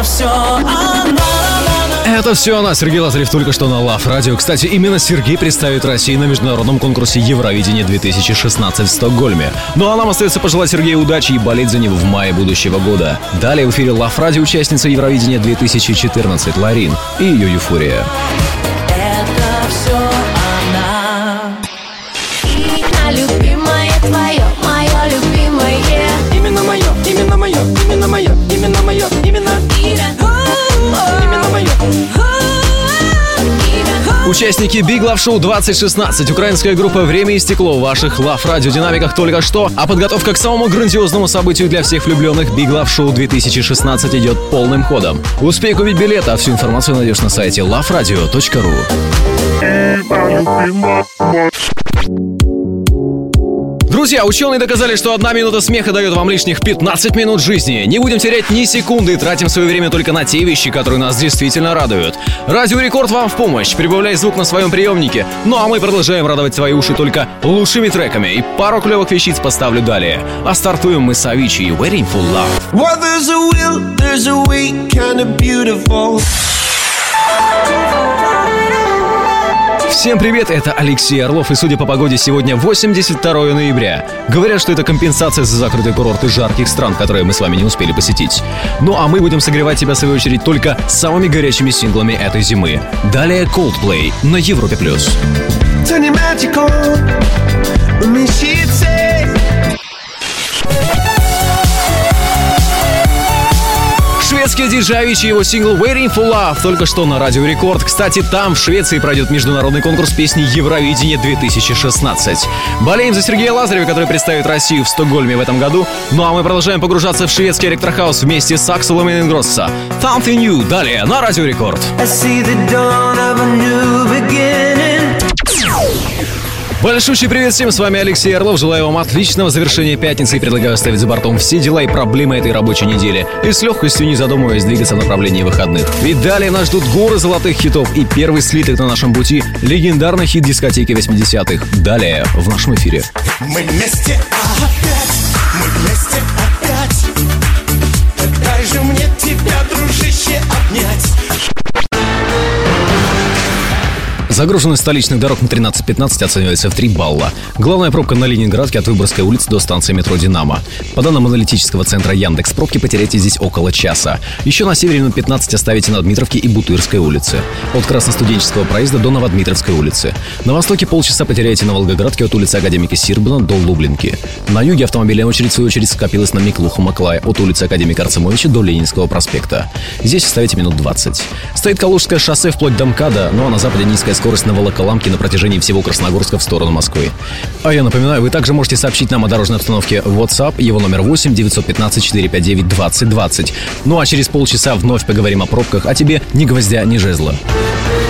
все она. Это все она, Сергей Лазарев, только что на Love Radio. Кстати, именно Сергей представит Россию на международном конкурсе Евровидение 2016 в Стокгольме. Ну а нам остается пожелать Сергею удачи и болеть за него в мае будущего года. Далее в эфире Love Radio участница Евровидения 2014 Ларин и ее «Эйфория». Это все она. И любимое твое, мое любимое. Именно мое, именно мое, именно мое, именно мое, именно мое. Участники Big Love Show 2016. Украинская группа «Время и стекло» в ваших Love Radio динамиках только что. А подготовка к самому грандиозному событию для всех влюбленных Big Love Show 2016 идет полным ходом. Успей купить билеты, а всю информацию найдешь на сайте loveradio.ru. Друзья, ученые доказали, что 1 минута смеха дает вам лишних 15 минут жизни. Не будем терять ни секунды и тратим свое время только на те вещи, которые нас действительно радуют. Радио Рекорд вам в помощь. Прибавляй звук на своем приемнике. Ну а мы продолжаем радовать свои уши только лучшими треками. И пару клевых вещиц поставлю далее. А стартуем мы с Avicii «Waiting for Love». Well, there's a will, there's a way, kinda beautiful. Всем привет, это Алексей Орлов, и судя по погоде, сегодня 82 ноября. Говорят, что это компенсация за закрытые курорты жарких стран, которые мы с вами не успели посетить. Ну а мы будем согревать тебя, в свою очередь, только самыми горячими синглами этой зимы. Далее Coldplay на Европе+. Шведский диджей Avicii, его сингл «Waiting for Love» только что на Радио Рекорд. Кстати, там, в Швеции, пройдет международный конкурс песни Евровидение 2016. Болеем за Сергея Лазарева, который представит Россию в Стокгольме в этом году. Ну а мы продолжаем погружаться в шведский электрохаус вместе с Акселом Ингросса. Something New далее на Радио Рекорд. Большущий привет всем, с вами Алексей Орлов. Желаю вам отличного завершения пятницы и предлагаю оставить за бортом все дела и проблемы этой рабочей недели и с легкостью, не задумываясь, двигаться в направлении выходных. Ведь далее нас ждут горы золотых хитов и первый слиток на нашем пути — легендарный хит дискотеки 80-х. Далее в нашем эфире. Мы вместе опять, мы вместе опять. Дай же мне тебя, дружище, обнять. Загруженность столичных дорог на 13-15 оценивается в 3 балла. Главная пробка на Ленинградке от Выборгской улицы до станции метро «Динамо». По данным аналитического центра Яндекс, пробки потеряете здесь около часа. Еще на севере минут 15 оставите на Дмитровке и Бутырской улице. От Красностуденческого проезда до Новодмитровской улицы. На востоке полчаса потеряете на Волгоградке от улицы Академика Сирбана до Лублинки. На юге автомобильная очередь, в свою очередь, скопилась на Миклуха-Маклая от улицы Академика Арцемовича до Ленинского проспекта. Здесь оставите минут 20. Стоит Калужское шоссе вплоть до МКАДа, ну а на западе низкая скорость на Волоколамке на протяжении всего Красногорска в сторону Москвы. А я напоминаю, вы также можете сообщить нам о дорожной обстановке в WhatsApp, его номер 8 915 459 2020. Ну а через полчаса вновь поговорим о пробках, а тебе ни гвоздя, ни жезла.